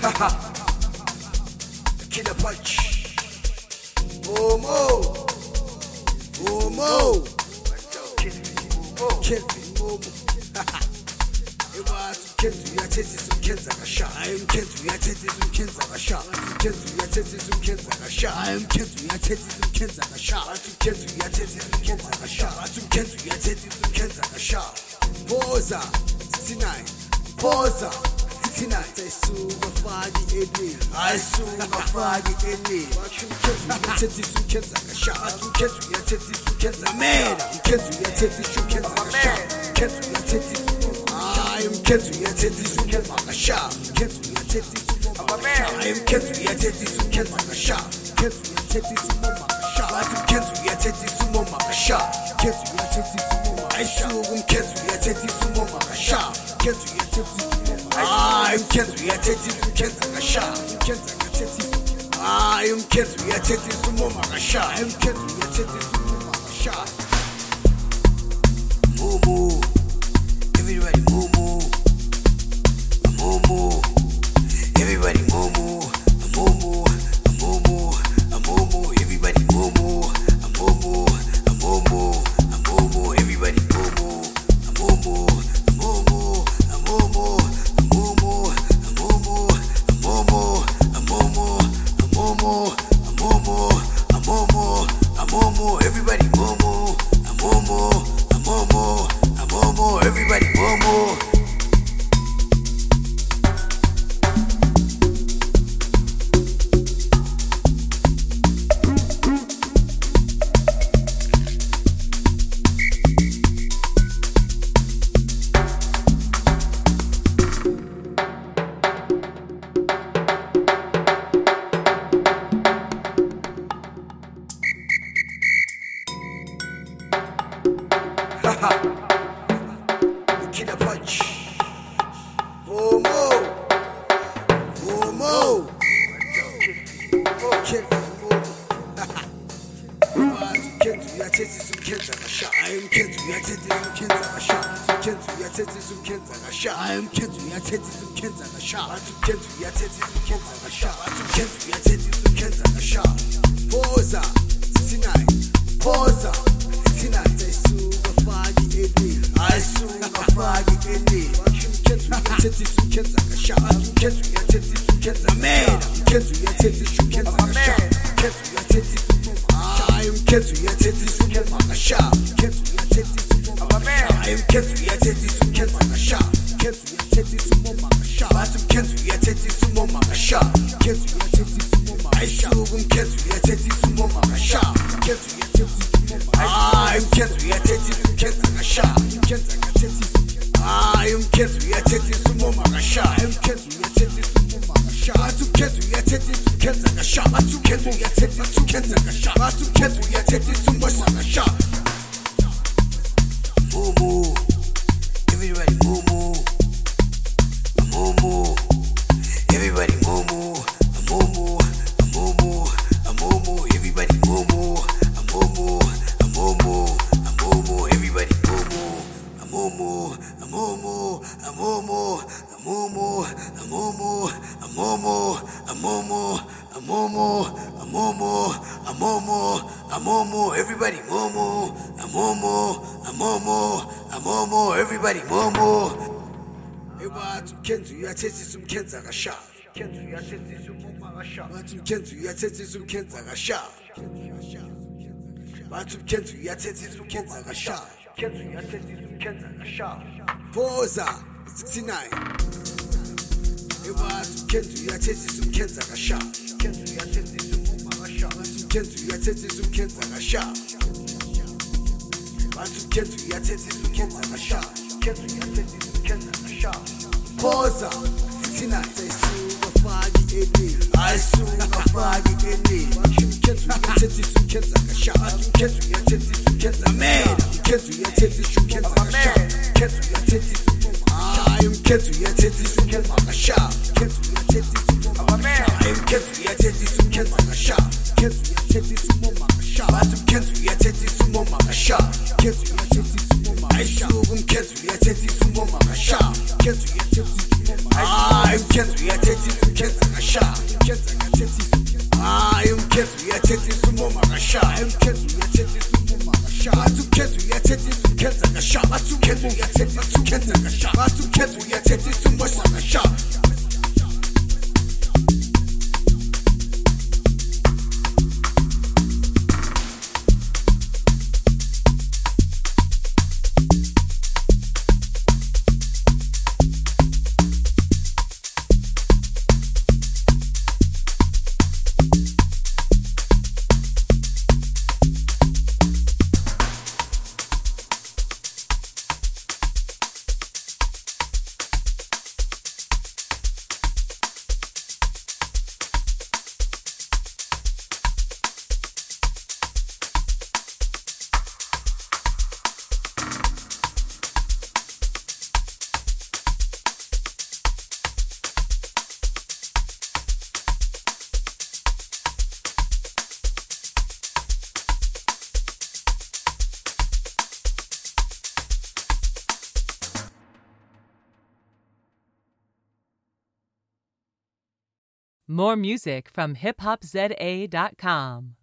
Killer punch. Momo. Momo. Momo. Kentu yathethi sumkhenza kasha hayi mkhentu yathethi sumkhenza kasha mkhentu yathethi sumkhenza kasha hayi mkhentu yathethi sumkhenza kasha mkhentu yathethi sumkhenza kasha mkhentu yathethi sumkhenza kasha Poza 69 Poza 69 Sayisuka faki eni ayisuka faki eni mkhentu yathethi sumkhenza kasha mkhentu yathethi sumkhenza mera mkhentu yathethi sumkhenza kasha mkhentu yathethi I'm Kentu yathethi sumkhenza kasha Kentu yathethi I'm Kentu yathethi sumkhenza kasha Kentu yathethi sumoma kasha Bathi Kentu yathethi sumoma kasha Kentu yathethi sumoma ayisuku Kentu yathethi sumoma kasha Kentu yathethi I'm Kentu yathethi sumkhenza kasha Kentu yathethi I'm Kentu yathethi sumoma kasha I'm Kentu yathethi sumoma kasha Mumu everybody mumu mumu everybody mumu mumu mumu mumu everybody mumu mumu mumu mumu everybody mumu mumu mumu mumu mumu mumu mumu mumu mumu mumu everybody mumu mumu mumu everybody mumu Killer punch. Momo. Momo. Kentu yathethi sumkhenza kasha I'm Kentu yathethi sumkhenza kasha Kentu yathethi sumkhenza kasha I'm Kentu yathethi sumkhenza kasha Kentu yathethi sumkhenza kasha Kentu yathethi sumkhenza kasha Poza 69 Poza 69 Sayisuka faki eni ayisuka faki eni Kentu yathethi sumkhenza kasha Kentu yathethi sumkhenza mera Kentu yathethi sumkhenza kasha Kentu yathethi I'm Kentu yathethi sumkhenza kasha Kentu yathethi sumoma I'm Kentu yathethi sumkhenza kasha Kentu yathethi sumoma kasha Bathi Kentu yathethi sumoma kasha Kentu yathethi sumoma ayisuku Kentu yathethi sumoma kasha Kentu yathethi sumoma I'm Kentu yathethi sumkhenza kasha Kentu yathethi I'm Kentu yathethi sumoma kasha I'm Kentu yathethi sumoma kasha Bathi Kentu yathethi sumkhenza kasha Bathi Kentu yathethi sumkhenza kasha Bathi Kentu yathethi sumoma kasha Mumu everybody mumu mumu everybody mumu mumu mumu mumu everybody mumu mumu mumu mumu everybody mumu mumu mumu mumu mumu mumu mumu mumu mumu everybody mumu mumu everybody mumu Ebathi Kentu yathethi sumkhenza kasha Kentu yathethi sumoma kasha Bathi Kentu yathethi sumkhenza kasha Bathi Kentu yathethi sumkhenza kasha Kentu yathethi sumkhenza kasha Poza 69 Ebathi Kentu yathethi sumkhenza kasha Kentu yathethi sumoma kasha Bathi Kentu yathethi sumkhenza kasha Bathi Kentu yathethi sumkhenza kasha Kentu yathethi sumkhenza kasha Poza 69 Sayisuka faki eni ayisuka faki eni Kentu yathethi sumkhenza kasha Kentu yathethi sumkhenza mera Kentu yathethi sumkhenza kasha Kentu yathethi sumoma I'm Kentu yathethi sumkhenza kasha Kentu yathethi sumoma I'm Kentu yathethi sumkhenza kasha Kentu yathethi sumoma kasha Bathi Kentu yathethi sumoma kasha Kentu yathethi sumoma ayisuku Kentu yathethi sumoma kasha Kentu yathethi umkhetho uyathethiswa umkhetho akashaya umkhetho uyathethiswa umoma akashaya umkhetho uyathethiswa umoma akashaya bathi umkhetho uyathethiswa umkhetho akashaya bathi umkhetho uyathethiswa umkhetho akashaya bathi umkhetho uyathethiswa umoma akashaya. More music from hiphopza.com.